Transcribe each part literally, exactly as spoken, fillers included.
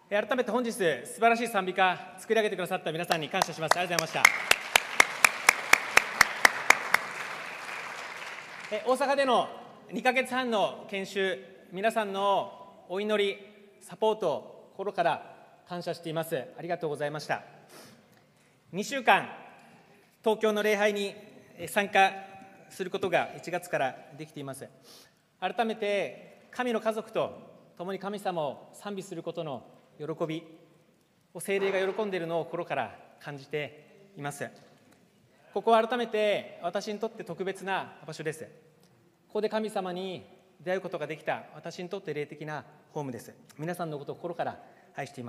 改めて本日、素晴らしい賛美歌作り上げてくださった皆さんに感謝します。ありがとうございました。え大阪でのにかげつはんの研修、皆さんのお祈り、サポート、心から感謝しています。ありがとうございました。にしゅうかん、東京の礼拝に参加することがいちがつからできています。改めて神の家族と共に神様を賛美することの喜びを聖霊が喜んでいるのを心から感じています。ここは改めて私にとって特別な場所です。ここで神様に出会うことができた私にとって霊的なホームです。皆さんのことを心から愛しています。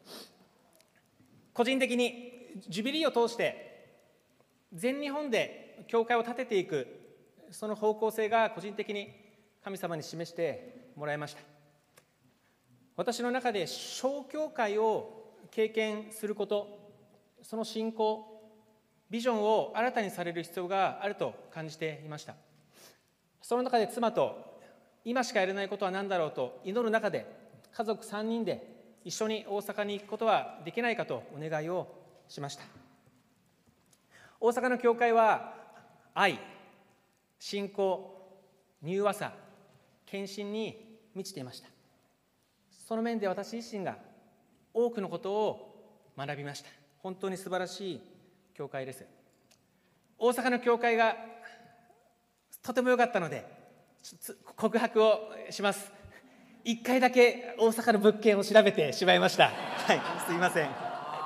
個人的にジュビリーを通して全日本で教会を建てていく、その方向性が個人的に神様に示してもらいました。私の中で小教会を経験すること、その信仰、ビジョンを新たにされる必要があると感じていました。その中で妻と今しかやれないことは何だろうと祈る中で、家族さんにんで一緒に大阪に行くことはできないかとお願いをしました。大阪の教会は愛、信仰、柔和さ、献身に満ちていました。その面で私自身が多くのことを学びました。本当に素晴らしい教会です。大阪の教会がとても良かったので告白をします。いっかいだけ大阪の物件を調べてしまいました。はい、すいません。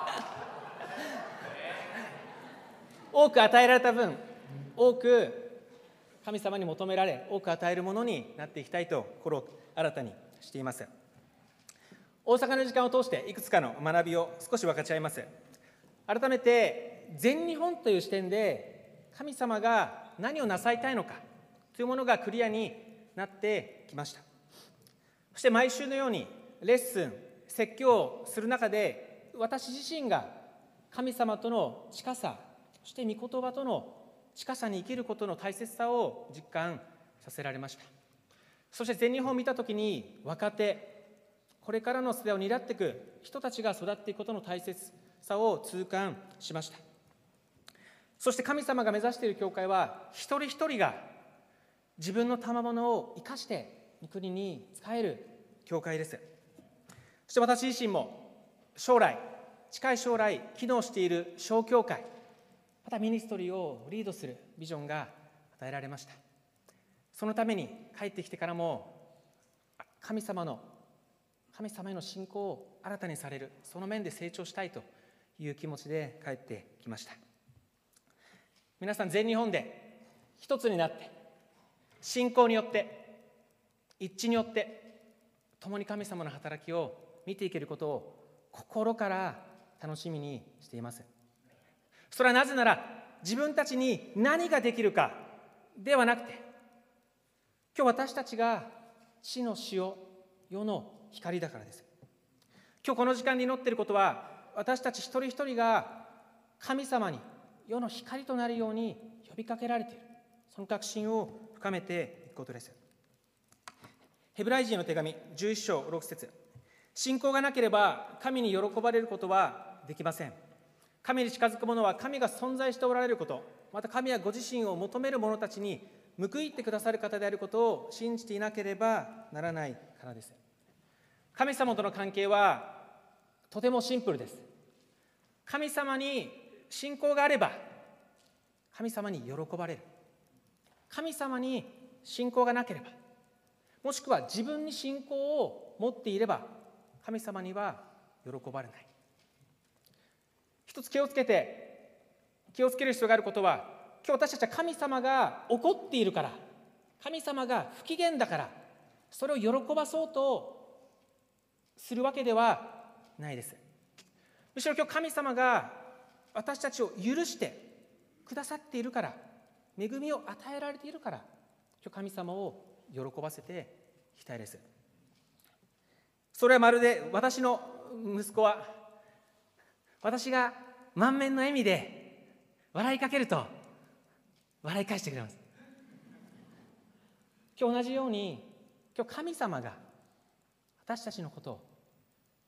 多く与えられた分、多く神様に求められ、多く与えるものになっていきたいと心を新たにしています。大阪の時間を通していくつかの学びを少し分かち合います。改めて全日本という視点で神様が何をなさいたいのかというものがクリアになってきました。そして毎週のようにレッスン、説教をする中で、私自身が神様との近さ、そして御言葉との近さに生きることの大切さを実感させられました。そして全日本を見たときに、若手、これからの世代を担っていく人たちが育っていくことの大切さを痛感しました。そして神様が目指している教会は、一人一人が自分の賜物を生かして御国に仕える教会です。そして私自身も将来、近い将来機能している小教会、またミニストリーをリードするビジョンが与えられました。そのために帰ってきてからも神様の神様への信仰を新たにされる、その面で成長したいという気持ちで帰ってきました。皆さん、全日本で一つになって信仰によって一致によって共に神様の働きを見ていけることを心から楽しみにしています。それはなぜなら、自分たちに何ができるかではなくて、今日私たちが地の塩、世の光だからです。今日この時間に祈っていることは、私たち一人一人が神様に世の光となるように呼びかけられている、その確信を深めていくことです。ヘブライ人への手紙じゅういっ章ろく節、信仰がなければ神に喜ばれることはできません。神に近づく者は神が存在しておられること、また神はご自身を求める者たちに報いてくださる方であることを信じていなければならないからです。神様との関係はとてもシンプルです。神様に信仰があれば神様に喜ばれる。神様に信仰がなければ、もしくは自分に信仰を持っていれば神様には喜ばれない。一つ気をつけて気をつける必要があることは、今日私たちは神様が怒っているから、神様が不機嫌だからそれを喜ばそうとするわけではないです。むしろ今日神様が私たちを許してくださっているから、恵みを与えられているから、今日神様を喜ばせていきたいです。それはまるで私の息子は、私が満面の笑みで笑いかけると笑い返してくれます。今日同じように、今日神様が私たちのことを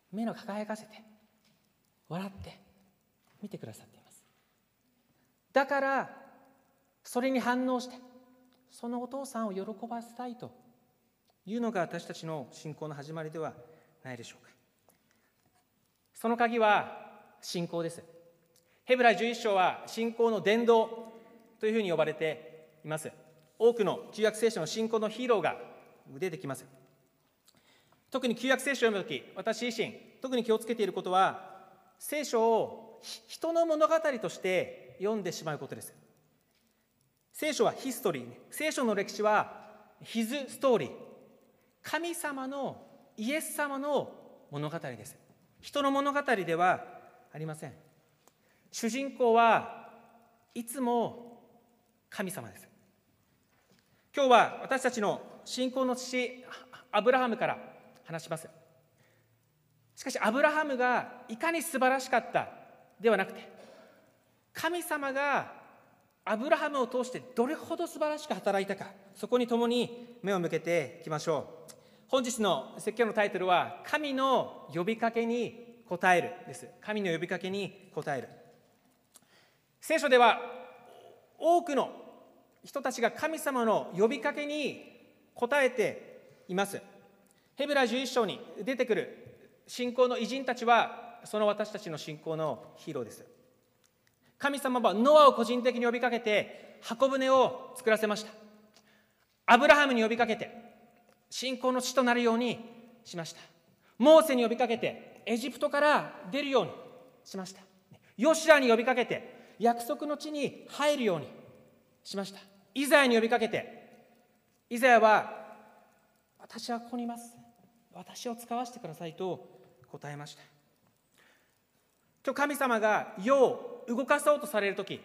目の輝かせて笑って見てくださっています。だからそれに反応してそのお父さんを喜ばせたいというのが私たちの信仰の始まりではないでしょうか。その鍵は信仰です。ヘブライじゅういっ章は信仰の伝道というふうに呼ばれています。多くの旧約聖書の信仰のヒーローが出てきます。特に旧約聖書を読むとき、私自身特に気をつけていることは、聖書を人の物語として読んでしまうことです。聖書はヒストリー、聖書の歴史はヒズストーリー、神様のイエス様の物語です。人の物語ではありません。主人公はいつも神様です。今日は私たちの信仰の父アブラハムから話します。しかしアブラハムがいかに素晴らしかったではなくて、神様がアブラハムを通してどれほど素晴らしく働いたか、そこに共に目を向けていきましょう。本日の説教のタイトルは神の呼びかけに応えるです。神の呼びかけに応える。聖書では多くの人たちが神様の呼びかけに応えています。ヘブライじゅういっ章に出てくる信仰の偉人たちはその私たちの信仰のヒーローです。神様はノアを個人的に呼びかけて箱舟を作らせました。アブラハムに呼びかけて信仰の父となるようにしました。モーセに呼びかけてエジプトから出るようにしました。ヨシュアに呼びかけて約束の地に入るようにしました。イザヤに呼びかけて、イザヤは私はここにいます、私を使わせてくださいと答えました。今日神様が世を動かそうとされるとき、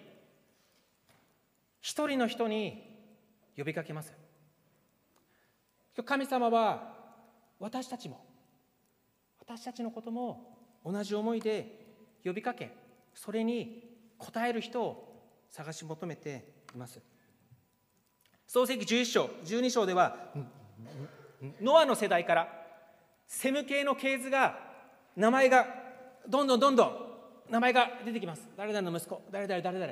一人の人に呼びかけます。今日神様は私たちも私たちのことも同じ思いで呼びかけ、それに応える人を探し求めています。創世記じゅういっ章じゅうに章ではノアの世代からセム系の系図が名前がどんどんどんどん名前が出てきます。誰々の息子、誰々誰々。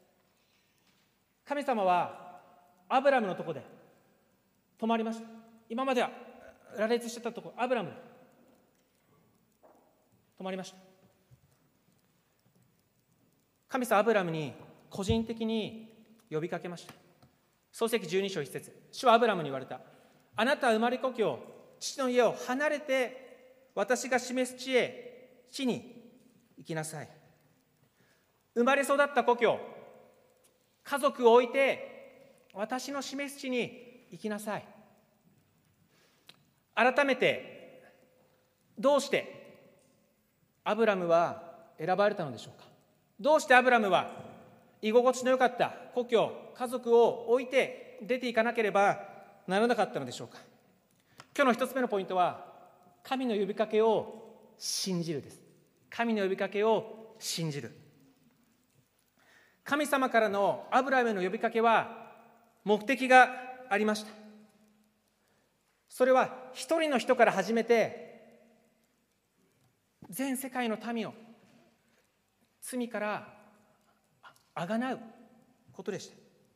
神様はアブラムのとこで止まりました。今までは羅列してたところ、アブラムで止まりました。神様アブラムに個人的に呼びかけました。創世記じゅうに章いち節、主はアブラムに言われた。あなたは生まれ故郷、父の家を離れて私が示す地へ、地に行きなさい。生まれ育った故郷、家族を置いて私の示す地に行きなさい。改めてどうしてアブラムは選ばれたのでしょうか。どうしてアブラムは居心地の良かった故郷、家族を置いて出ていかなければならなかったのでしょうか。今日の一つ目のポイントは、神の呼びかけを信じるです。神の呼びかけを信じる。神様からのアブラムへの呼びかけは目的がありました。それは一人の人から始めて全世界の民を罪からあがなうことでした。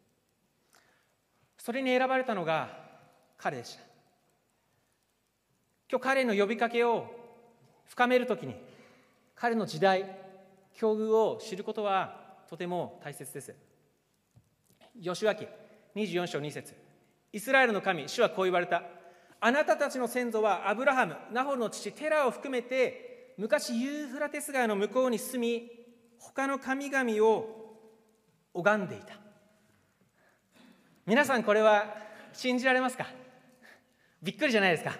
それに選ばれたのが彼でした。今日彼の呼びかけを深めるときに、彼の時代、境遇を知ることはとても大切です。ヨシュア記にじゅうよん章に節、イスラエルの神、主はこう言われた。あなたたちの先祖はアブラハム、ナホルの父テラを含めて昔ユーフラテス川の向こうに住み、他の神々を拝んでいた。皆さんこれは信じられますか？びっくりじゃないですか？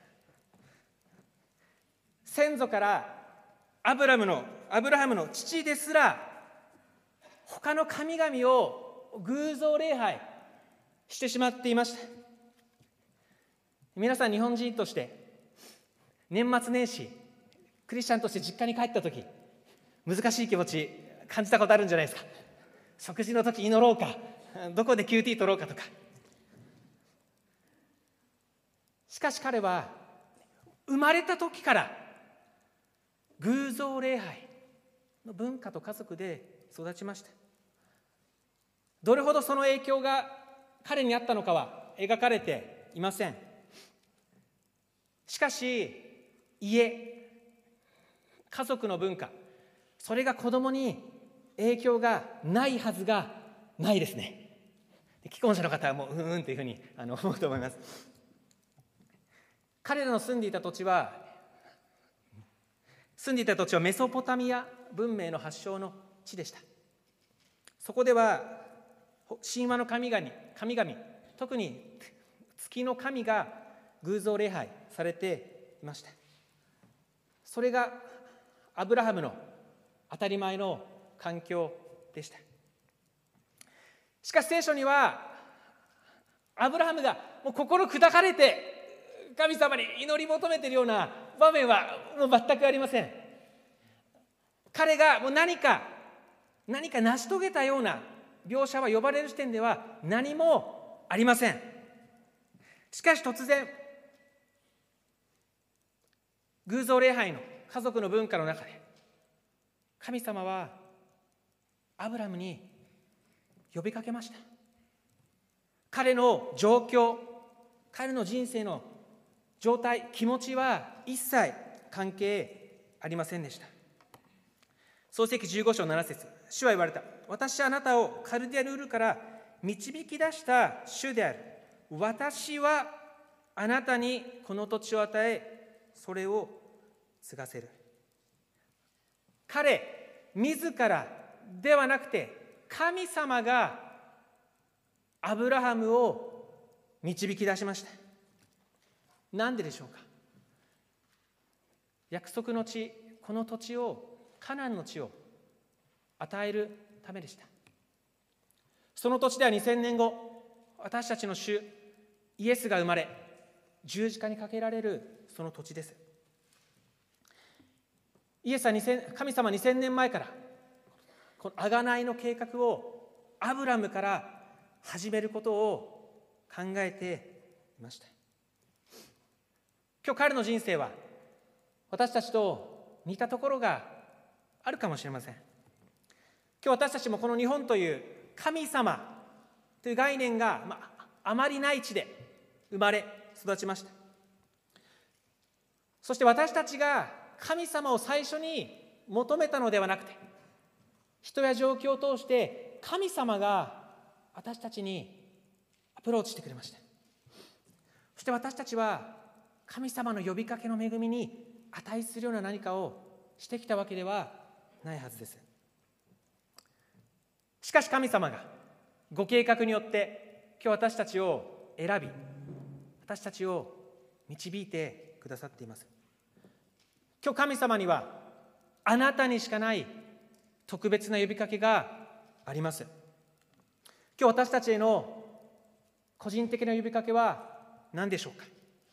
先祖からアブラムのアブラハムの父ですら他の神々を偶像礼拝してしまっていました。皆さん日本人として年末年始クリスチャンとして実家に帰った時、難しい気持ち感じたことあるんじゃないですか？食事の時祈ろうか、どこで キューティー 取ろうかとか。しかし彼は生まれた時から偶像礼拝の文化と家族で育ちました。どれほどその影響が彼にあったのかは描かれていません。しかし、家、家族の文化、それが子供に影響がないはずがないですね。既婚者の方はもううんうんというふうにあの思うと思います。彼らの住んでいた土地は住んでいた土地はメソポタミア文明の発祥の地でした。そこでは神話の神々、神々、特に月の神が偶像礼拝されていました。それがアブラハムの当たり前の環境でした。しかし聖書にはアブラハムがもう心砕かれて神様に祈り求めているような場面はもう全くありません。彼がもう何か何か成し遂げたような描写は呼ばれる時点では何もありません。しかし突然偶像礼拝の家族の文化の中で神様はアブラムに呼びかけました。彼の状況、彼の人生の状態、気持ちは一切関係ありませんでした。創世記じゅうご章なな節、主は言われた。私はあなたをカルディアルウルから導き出した主である。私はあなたにこの土地を与え、それを継がせる。彼自らではなくて神様がアブラハムを導き出しました。なんででしょうか。約束の地、この土地を、カナンの地を与えるためでした。その土地ではにせんねんご、私たちの主イエスが生まれ十字架にかけられるその土地です。イエスは神様にせんねんまえからこの贖いの計画をアブラムから始めることを考えていました。今日彼の人生は私たちと似たところがあるかもしれません。今日私たちもこの日本という神様という概念が、まあ、あまりない地で生まれ育ちました。そして私たちが神様を最初に求めたのではなくて、人や状況を通して神様が私たちにアプローチしてくれました。そして私たちは神様の呼びかけの恵みに値するような何かをしてきたわけではないはずです。しかし神様がご計画によって今日私たちを選び、私たちを導いてくださっています。今日神様にはあなたにしかない特別な呼びかけがあります。今日私たちへの個人的な呼びかけは何でしょうか。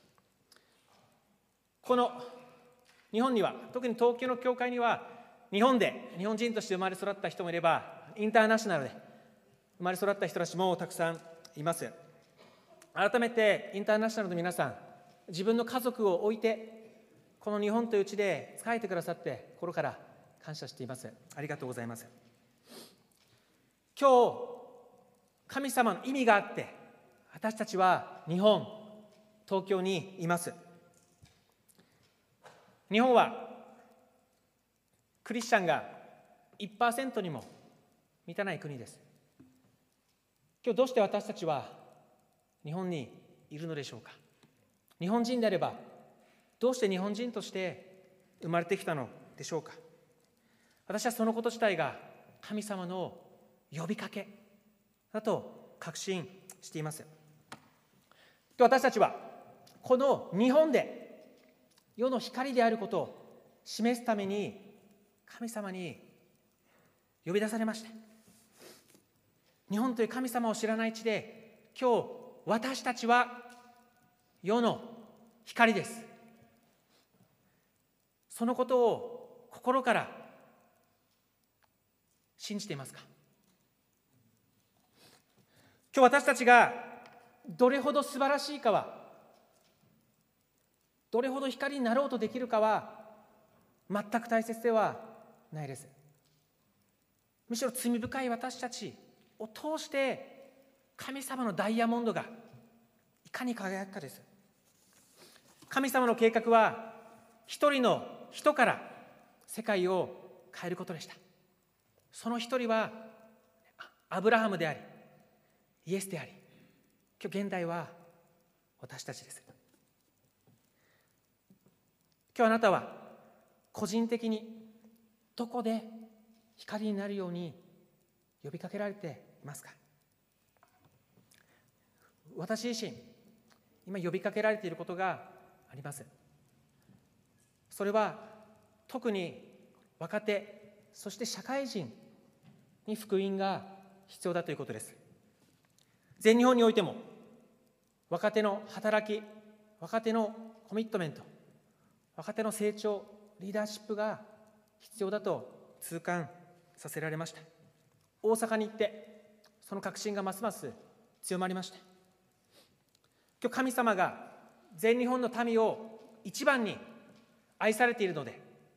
この日本には、特に東京の教会には、日本で日本人として生まれ育った人もいれば、インターナショナルで生まれ育った人たちもたくさんいます。改めてインターナショナルの皆さん、自分の家族を置いてこの日本という地で仕えてくださって心から感謝しています。ありがとうございます。今日神様の意味があって私たちは日本、東京にいます。日本はクリスチャンが いちパーセント にも満たない国です。今日どうして私たちは日本にいるのでしょうか。日本人であればどうして日本人として生まれてきたのでしょうか。私はそのこと自体が神様の呼びかけだと確信しています。私たちはこの日本で世の光であることを示すために神様に呼び出されました。日本という神様を知らない地で今日私たちは世の光です。そのことを心から信じていますか。今日私たちがどれほど素晴らしいかは、どれほど光になろうとできるかは全く大切ではないです。むしろ罪深い私たちを通して神様のダイヤモンドがいかに輝くかです。神様の計画は一人の人から世界を変えることでした。その一人はアブラハムでありイエスであり、今日現代は私たちです。今日あなたは個人的にどこで光になるように呼びかけられていますか？私自身、今呼びかけられていることがあります。それは特に若手、そして社会人に福音が必要だということです。全日本においても若手の働き、若手のコミットメント、若手の成長、リーダーシップが必要だと痛感させられました。大阪に行ってその確信がますます強まりました。今日神様が全日本の民を一番に愛されているので、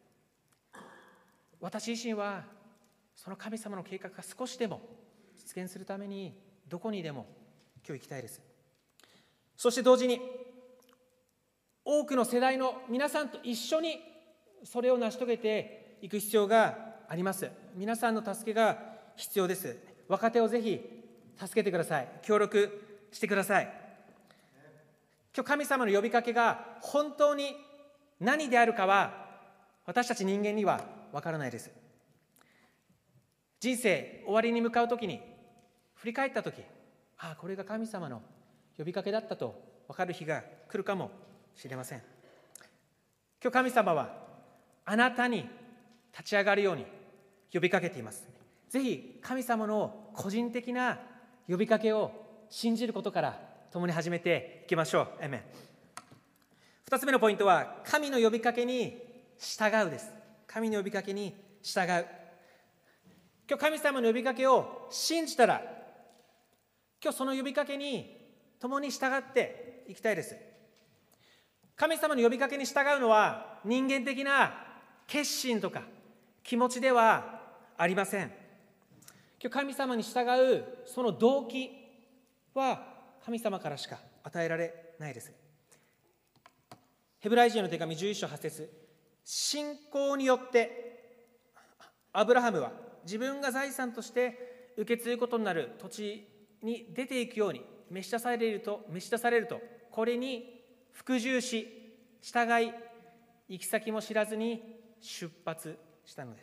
私自身はその神様の計画が少しでも実現するためにどこにでも今日行きたいです。そして同時に多くの世代の皆さんと一緒にそれを成し遂げていく必要があります。皆さんの助けが必要です。若手をぜひ助けてください。協力してください。今日神様の呼びかけが本当に何であるかは私たち人間には分からないです。人生終わりに向かうときに振り返ったとき、ああこれが神様の呼びかけだったと分かる日が来るかもしれません。今日神様はあなたに立ち上がるように呼びかけています。ぜひ神様の個人的な呼びかけを信じることから共に始めていきましょう。アーメン。二つ目のポイントは神の呼びかけに従うです。神の呼びかけに従う。今日神様の呼びかけを信じたら、今日その呼びかけに共に従っていきたいです。神様の呼びかけに従うのは人間的な決心とか気持ちではありません。今日神様に従うその動機は神様からしか与えられないです。ヘブライ人への手紙じゅういっ章はち節、信仰によってアブラハムは自分が財産として受け継ぐことになる土地に出ていくように召し出されると召し出されるとこれに服従し従い行き先も知らずに出発したのです。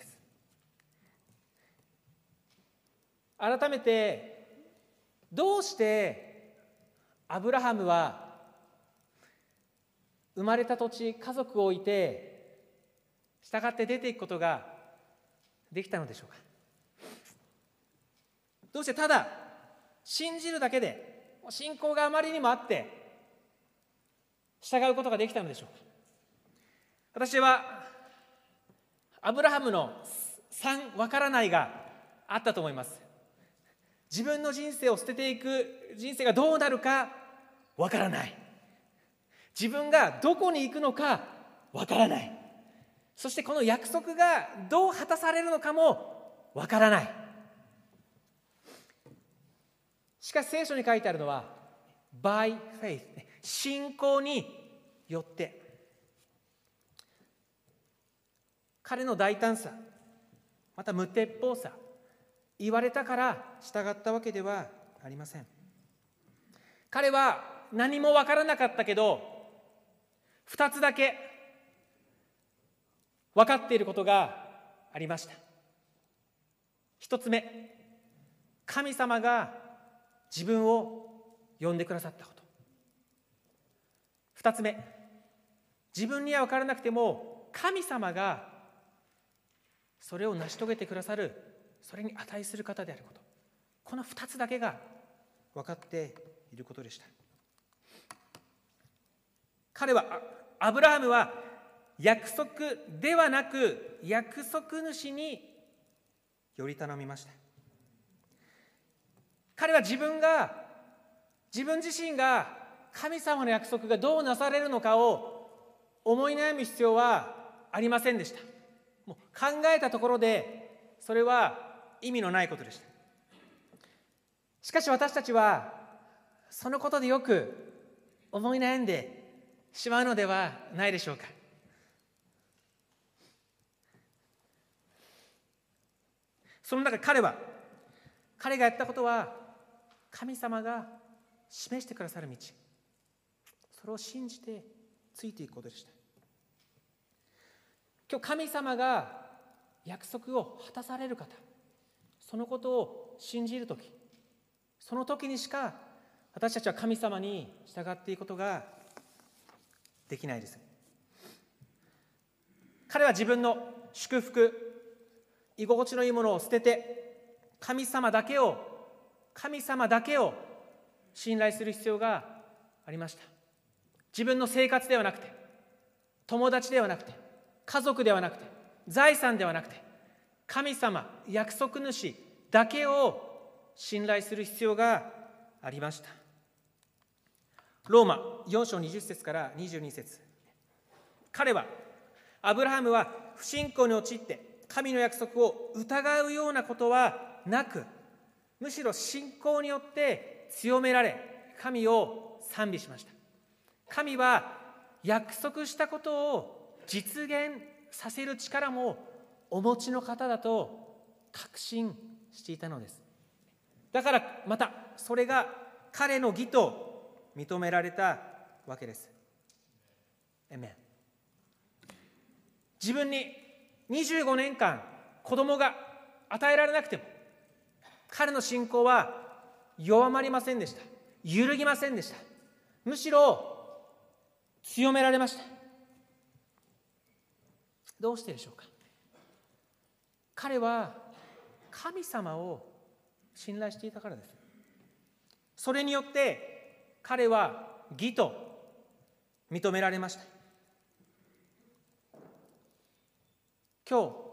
改めてどうしてアブラハムは生まれた土地家族を置いて従って出ていくことができたのでしょうか。どうしてただ信じるだけで信仰があまりにもあって従うことができたのでしょうか。私はアブラハムのさんわからないがあったと思います。自分の人生を捨てていく人生がどうなるかわからない。自分がどこに行くのかわからない。そしてこの約束がどう果たされるのかもわからない。しかし聖書に書いてあるのは by faith、 信仰によって。彼の大胆さ、また無鉄砲さ、言われたから従ったわけではありません。彼は何も分からなかったけど二つだけ分かっていることがありました。一つ目、神様が自分を呼んでくださったこと。二つ目、自分には分からなくても神様がそれを成し遂げてくださる、それに値する方であること。この二つだけが分かっていることでした。彼はアブラハムは約束ではなく約束主により頼みました。彼は自分が自分自身が神様の約束がどうなされるのかを思い悩む必要はありませんでした。 もう考えたところでそれは意味のないことでした。しかし私たちはそのことでよく思い悩んでしまうのではないでしょうか。その中彼は彼がやったことは神様が示してくださる道、それを信じてついていくことでした。今日神様が約束を果たされる方、そのことを信じるとき、その時にしか私たちは神様に従っていくことができないです。彼は自分の祝福、居心地のいいものを捨てて神様だけを神様だけを信頼する必要がありました。自分の生活ではなくて、友達ではなくて、家族ではなくて、財産ではなくて、神様、約束主だけを信頼する必要がありました。ローマよん章にじゅっ節からにじゅうに節、彼はアブラハムは不信仰に陥って神の約束を疑うようなことはなく、むしろ信仰によって強められ神を賛美しました。神は約束したことを実現させる力もお持ちの方だと確信していたのです。だからまたそれが彼の義と認められたわけです。アーメン。自分ににじゅうごねんかん子供が与えられなくても彼の信仰は弱まりませんでした。揺るぎませんでした。むしろ強められました。どうしてでしょうか。彼は神様を信頼していたからです。それによって彼は義と認められました。今日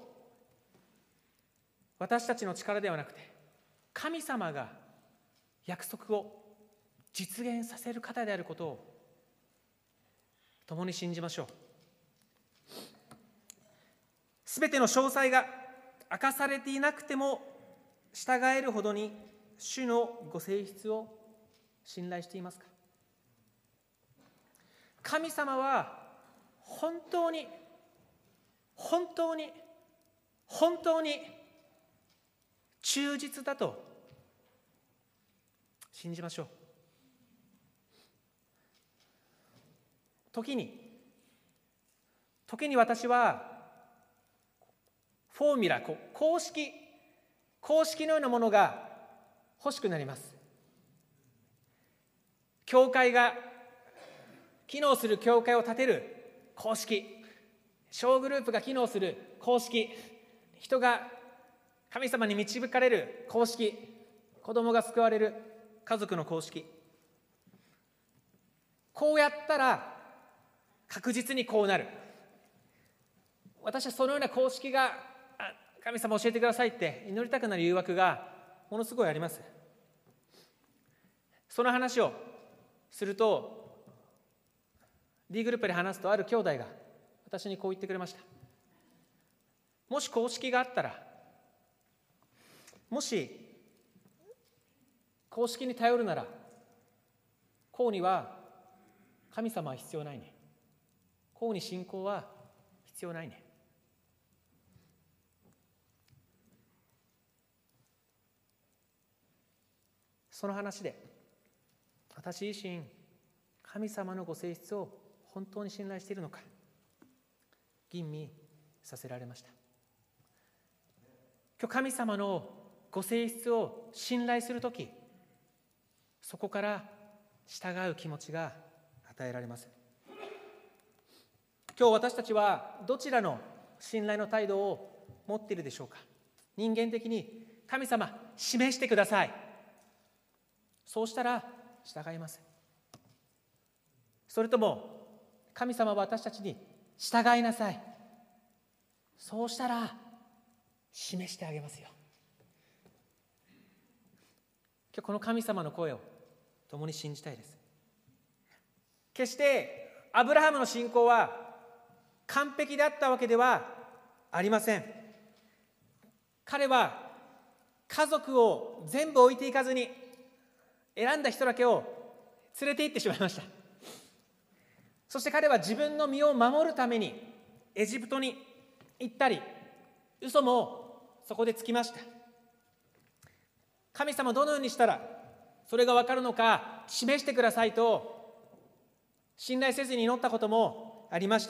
私たちの力ではなくて神様が約束を実現させる方であることを共に信じましょう。すべての詳細が明かされていなくても従えるほどに主のご性質を信頼していますか。神様は本当に本当に本当に忠実だと信じましょう。時に時に私はフォーミュラ、公式公式のようなものが欲しくなります。教会が機能する教会を立てる公式、小グループが機能する公式、人が神様に導かれる公式、子供が救われる家族の公式、こうやったら確実にこうなる。私はそのような公式が神様教えてくださいって祈りたくなる誘惑がものすごいあります。その話をすると D グループで話すとある兄弟が私にこう言ってくれました。もし公式があったら、もし公式に頼るならこうには神様は必要ないね。こうに信仰は必要ないね。その話で私自身神様のご性質を本当に信頼しているのか吟味させられました。今日神様のご性質を信頼するとき、そこから従う気持ちが与えられます。今日私たちはどちらの信頼の態度を持っているでしょうか。人間的に神様示してください、そうしたら従います。それとも神様は私たちに従いなさい、そうしたら示してあげますよ。今日この神様の声を共に信じたいです。決してアブラハムの信仰は完璧であったわけではありません。彼は家族を全部置いていかずに、選んだ人だけを連れて行ってしまいました。そして彼は自分の身を守るためにエジプトに行ったり、嘘もそこでつきました。神様どのようにしたらそれが分かるのか示してくださいと信頼せずに祈ったこともありました。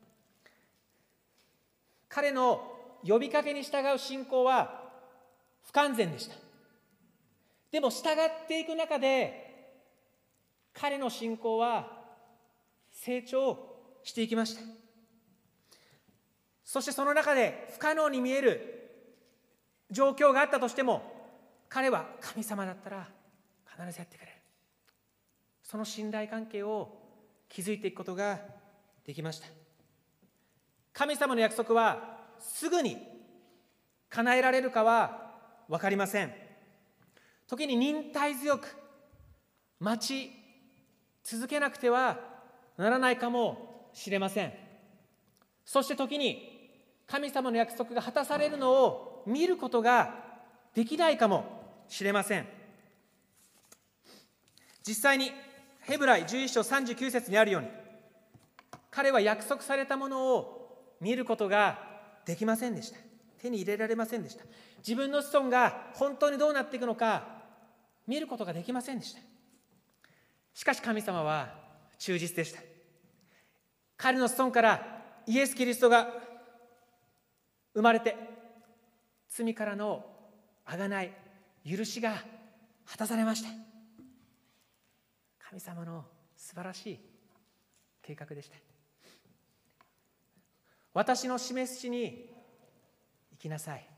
彼の呼びかけに従う信仰は不完全でした。でも従っていく中で彼の信仰は成長していきました。そしてその中で不可能に見える状況があったとしても、彼は神様だったら必ずやってくれる、その信頼関係を築いていくことができました。神様の約束はすぐに叶えられるかは分かりません。時に忍耐強く待ち続けなくてはならないかもしれません。そして時に神様の約束が果たされるのを見ることができないかもしれません。実際にヘブライじゅういっ章さんじゅうきゅう節にあるように、彼は約束されたものを見ることができませんでした。手に入れられませんでした。自分の子孫が本当にどうなっていくのか見ることができませんでした。しかし神様は忠実でした。彼の子孫からイエス・キリストが生まれて、罪からの贖い、許しが果たされました。神様の素晴らしい計画でした。私の示す地に行きなさい。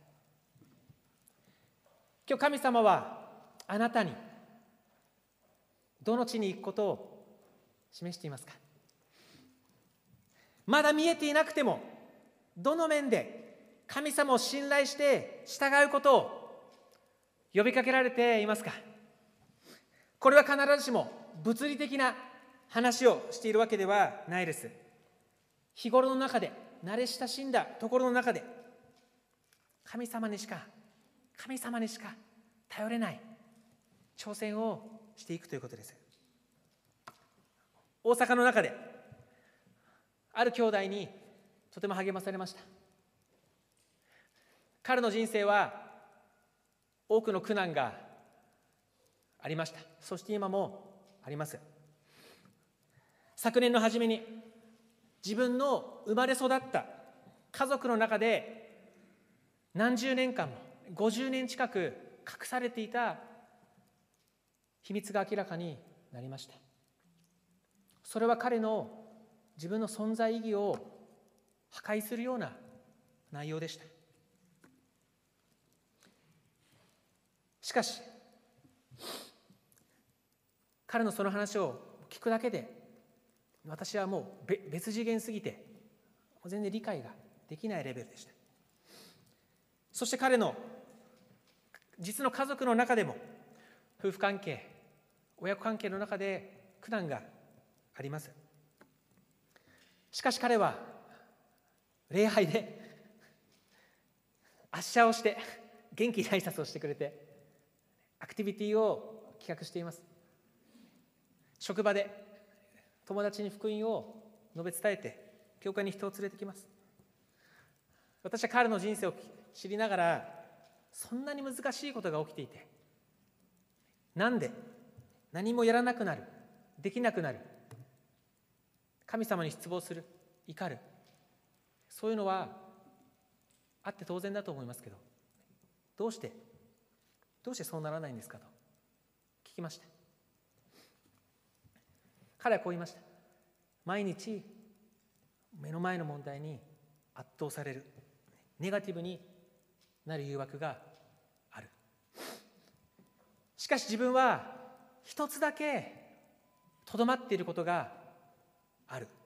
今日神様はあなたにどの地に行くことを示していますか？まだ見えていなくても、どの面で神様を信頼して従うことを呼びかけられていますか？これは必ずしも物理的な話をしているわけではないです。日頃の中で、慣れ親しんだところの中で、神様にしか神様にしか頼れない挑戦をしていくということです。大阪の中である兄弟にとても励まされました。彼の人生は多くの苦難がありました。そして今もあります。昨年の初めに自分の生まれ育った家族の中で何十年間もごじゅうねん近く隠されていた秘密が明らかになりました。それは彼の自分の存在意義を破壊するような内容でした。しかし彼のその話を聞くだけで、私はもう別次元すぎて全然理解ができないレベルでした。そして彼の実の家族の中でも夫婦関係、親子関係の中で苦難があります。しかし彼は礼拝で圧車をして元気に挨拶をしてくれて、アクティビティを企画しています。職場で友達に福音を述べ伝えて教会に人を連れてきます。私は彼の人生を知りながら、そんなに難しいことが起きていて、なんで何もやらなくなる、できなくなる、神様に失望する、怒る、そういうのはあって当然だと思いますけど、どうしてどうしてそうならないんですかと聞きました。彼はこう言いました。毎日目の前の問題に圧倒される、ネガティブになる誘惑がある。しかし自分は一つだけとどまっていることがある。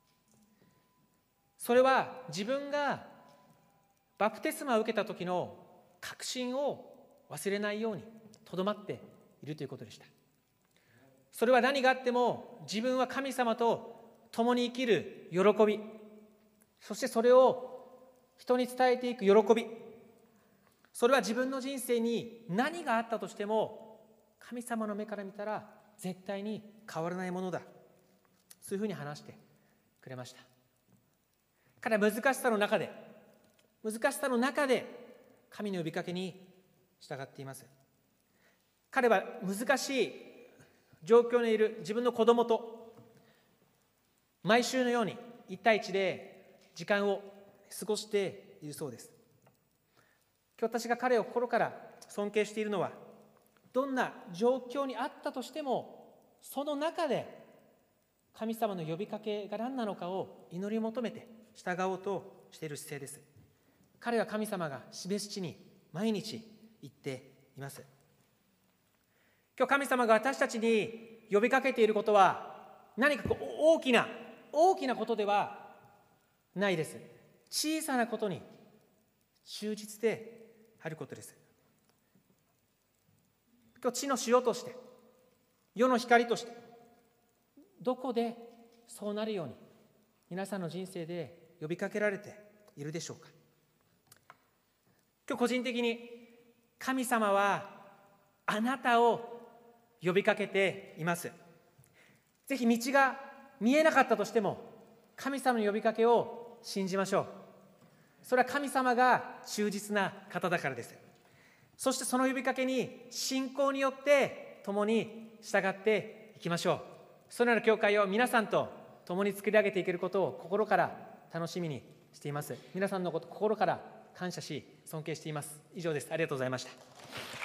それは自分がバプテスマを受けた時の確信を忘れないようにとどまっているということでした。それは何があっても自分は神様と共に生きる喜び、そしてそれを人に伝えていく喜び、それは自分の人生に何があったとしても神様の目から見たら絶対に変わらないものだ、そういうふうに話してくれました。彼は難しさの中で難しさの中で神の呼びかけに従っています。彼は難しい状況にいる自分の子供と毎週のように一対一で時間を過ごしているそうです。今日私が彼を心から尊敬しているのは、どんな状況にあったとしてもその中で神様の呼びかけが何なのかを祈り求めて従おうとしている姿勢です。彼は神様が示す地に毎日行っています。今日神様が私たちに呼びかけていることは何かこう大きな大きなことではないです。小さなことに忠実であることです。今日地の塩として世の光としてどこでそうなるように皆さんの人生で呼びかけられているでしょうか。今日個人的に神様はあなたを呼びかけています。ぜひ道が見えなかったとしても神様の呼びかけを信じましょう。それは神様が忠実な方だからです。そしてその呼びかけに信仰によって共に従っていきましょう。そのような教会を皆さんと共に作り上げていけることを心から楽しみにしています。皆さんのこと心から感謝し尊敬しています。以上です。ありがとうございました。